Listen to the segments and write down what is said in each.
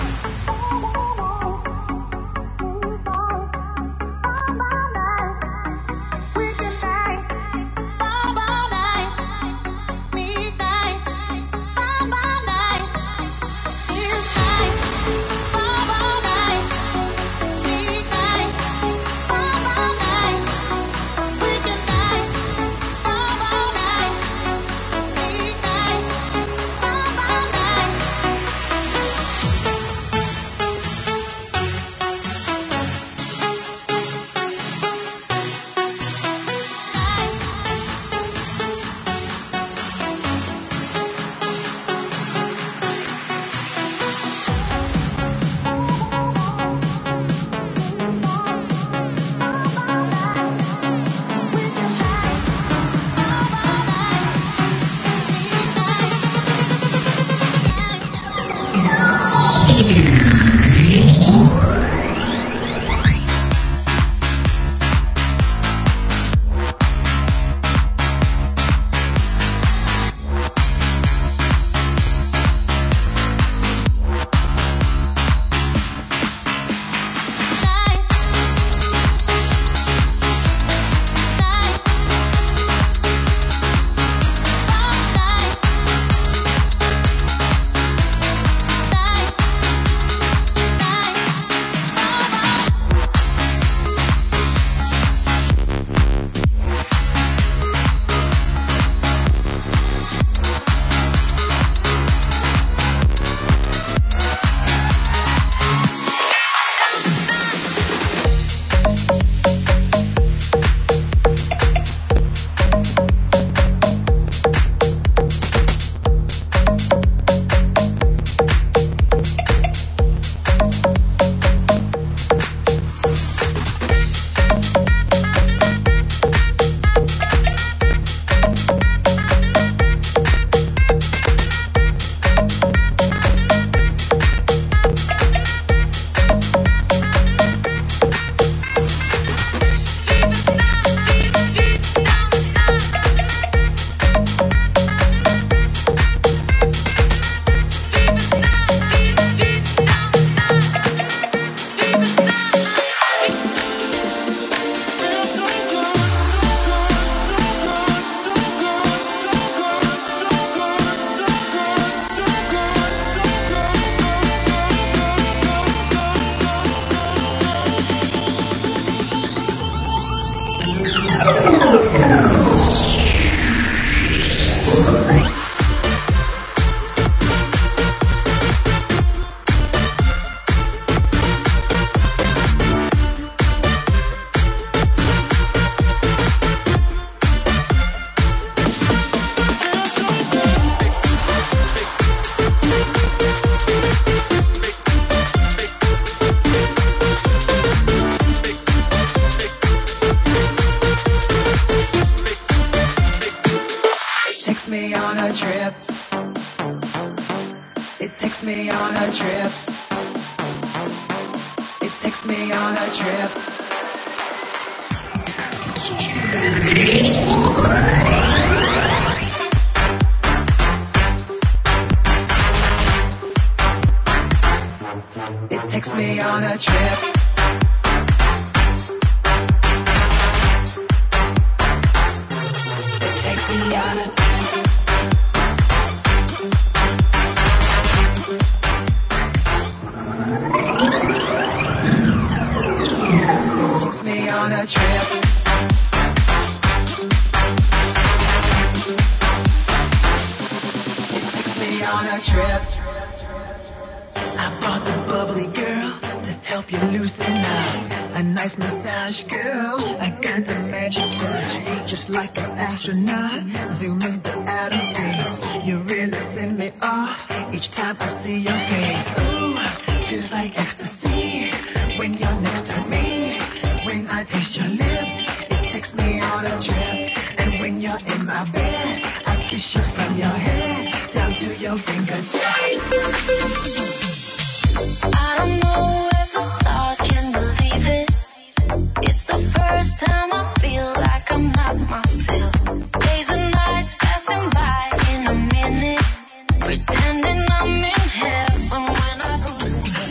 Pretending I'm in heaven when I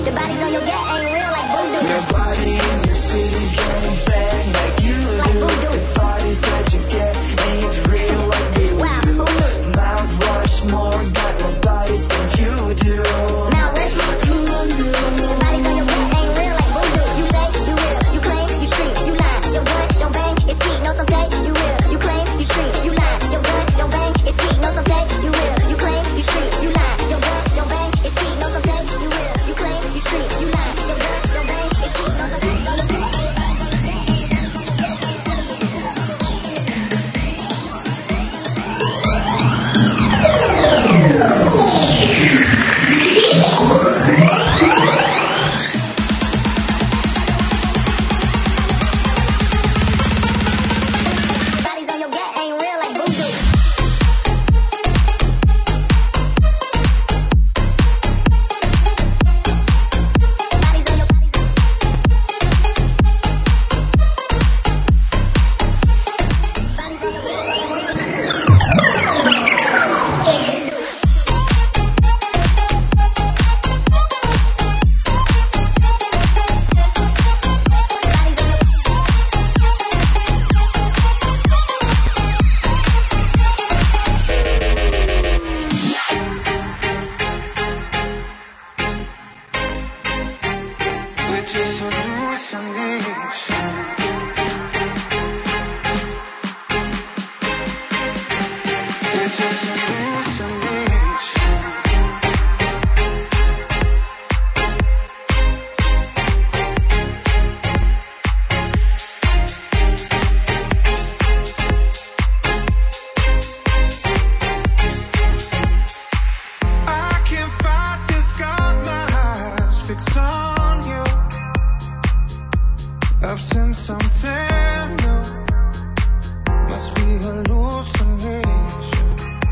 The bodies on your get ain't real like voodoo. Nobody in your city getting fed like you Like do. voodoo. The bodies that you get ain't real like voodoo. Wow, who knew? Mount Rushmore got more bodies than you do. Mount Rushmore. The bodies on your get ain't real like voodoo. You say you real, you claim you street, you lie. Your gun don't bang, it's feet, no some say you real. You claim you street, you lie. Your gun don't bang, it's feet, no some say you real. You claim you street, you lie. Your gun don't bang, it's feet, no some say you real. You claim you street, you lie. Your gun don't bang, it's feet, no some say you real. Bodies on your get ain't real like voodoo. Bodies on your We're just hallucination. We're just hallucination. I can't fight this, got my eyes fixed on you. I've seen something new. Must be hallucination.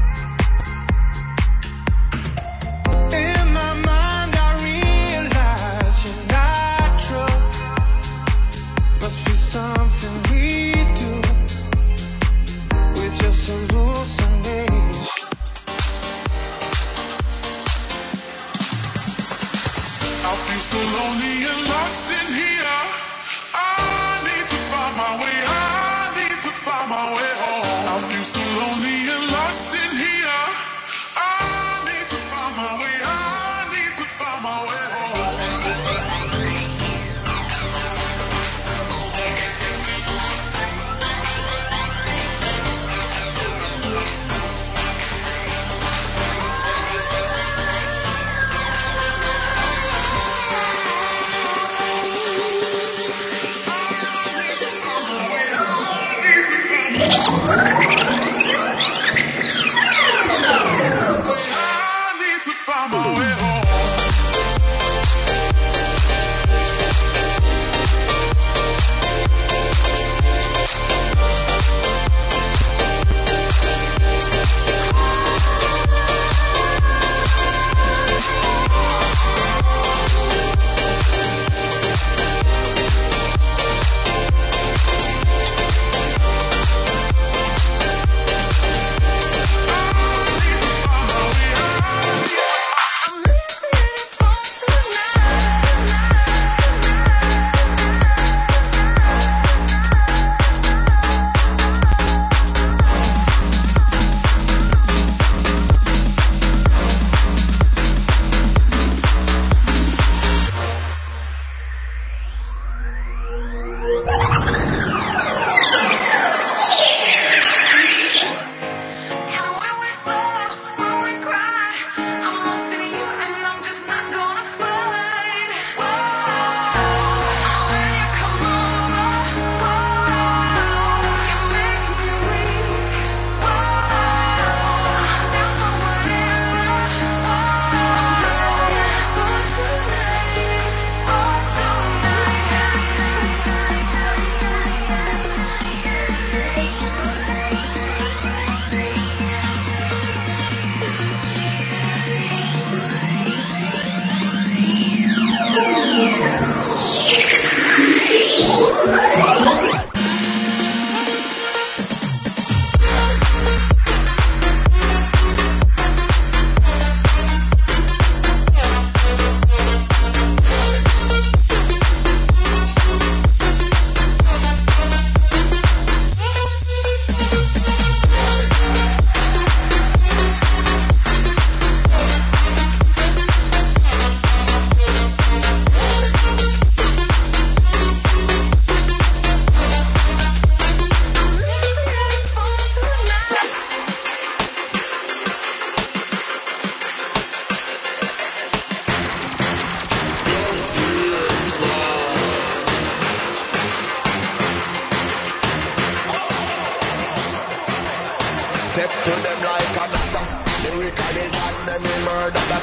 In my mind, I realize you're not true. Must be something we do. We're just hallucination. I feel so lonely and lost in here. I need to find my way. I need to find my way home. I feel so lonely and lost in here. I need to find my way. I need to find my way home.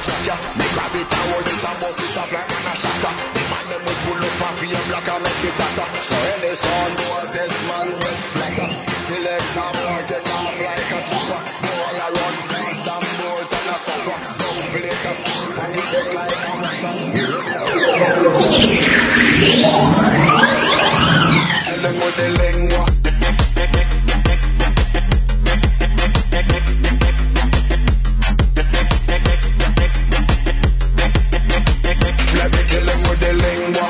track ya. Me grab it and hold it and bust it up like man a shatter. The man them will pull up and feel black and make it hotter. So any sound boy test man with flatter. Select a boy take off like a chopper. Boy I run fast and bolt and a suffer. Double plate a spin and it look like a Russia. Ellen with the lengua. Let me kill him with the lengua.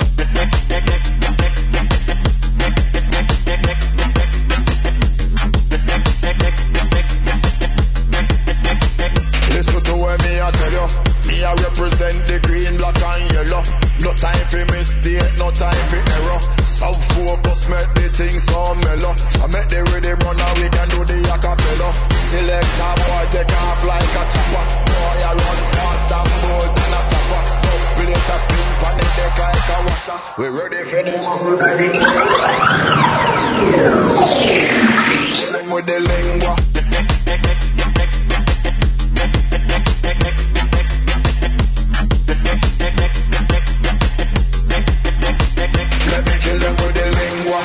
Listen to what me I tell you. Me I represent the green, black and yellow. No time for mistake, no time for error. Sub focus make the thing so mellow. So make the rhythm run and we can do the acapella. Select a boy take off like a chopper. Boy I run fast and bolt and a suffer. Plate a spin pan the deck like a washer. We ready for the muscle baby. Kill him with the lingua. Let me kill them with the lingua.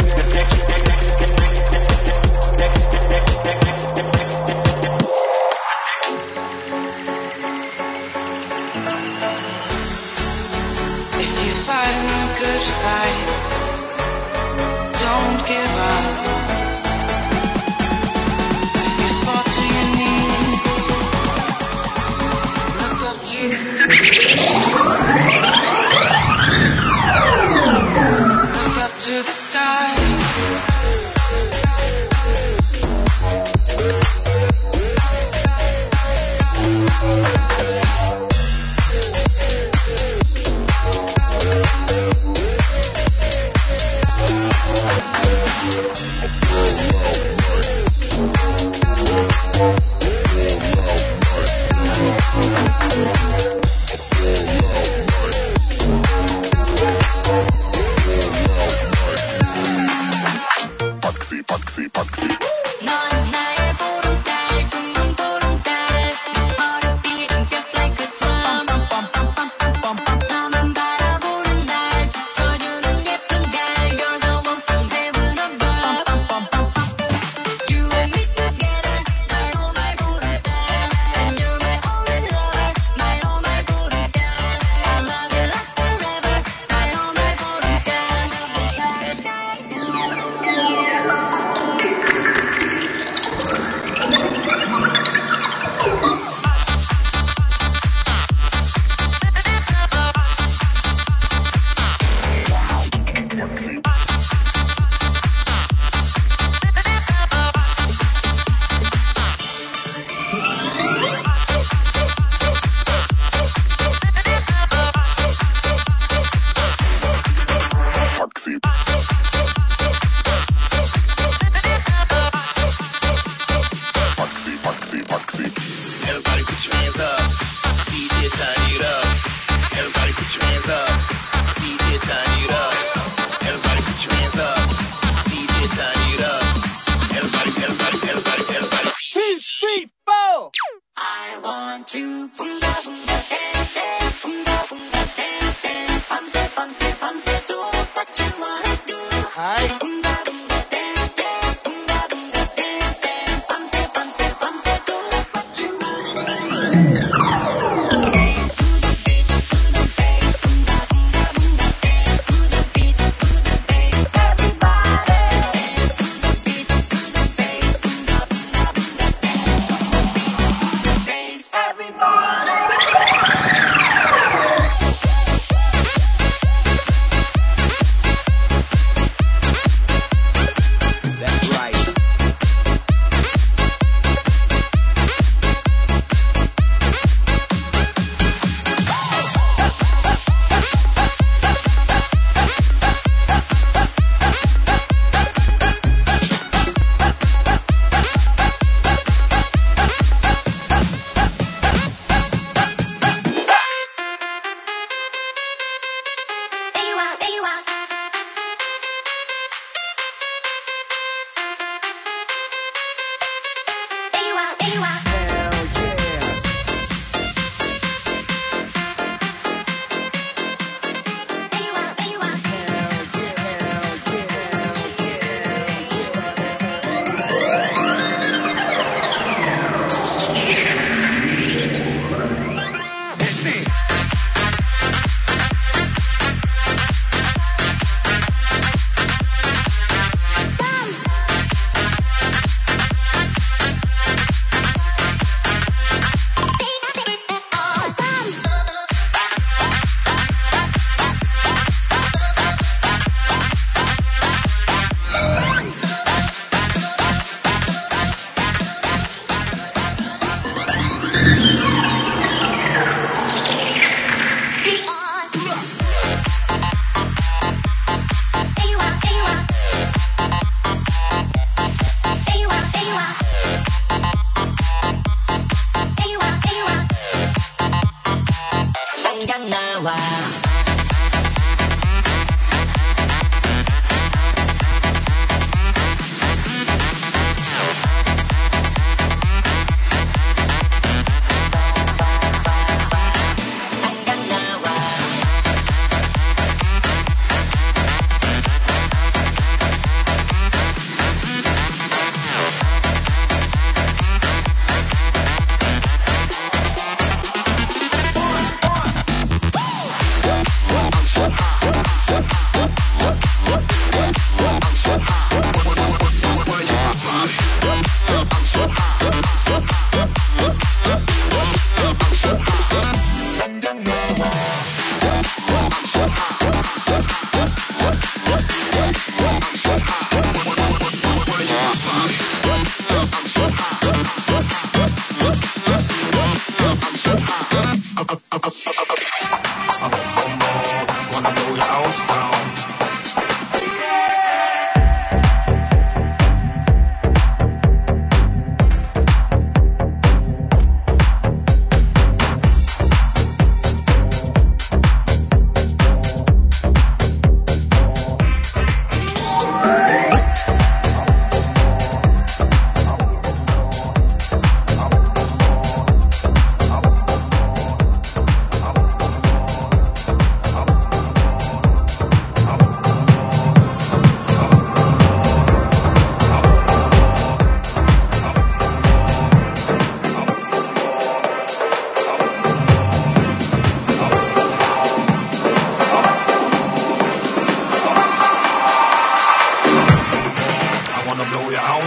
If you're fighting a good fight, don't give up. If you fall to your knees, look up to look up to the sky. Everybody put your hands up. DJ turn it up. Everybody put your hands up. DJ turn it up. Everybody put your hands up. DJ turn it up. Everybody. 3, 4. I want to boonga boonga dance dance, boonga boonga dance dance. Bumse, do what you wanna do. Hi. Boonga boonga dance dance, boonga boonga dance dance. Bumse, do what you wanna do. Dance to the beat, to the bass. Boonga boonga boonga dance to the beat, to the bass. Everybody dance to the beat, to the bass. Boonga boonga boonga dance to the beat, to the bass. Everybody. That's right. There you are. There you are. Hell yeah.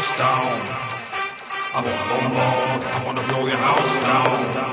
house down. I wanna blow your house down.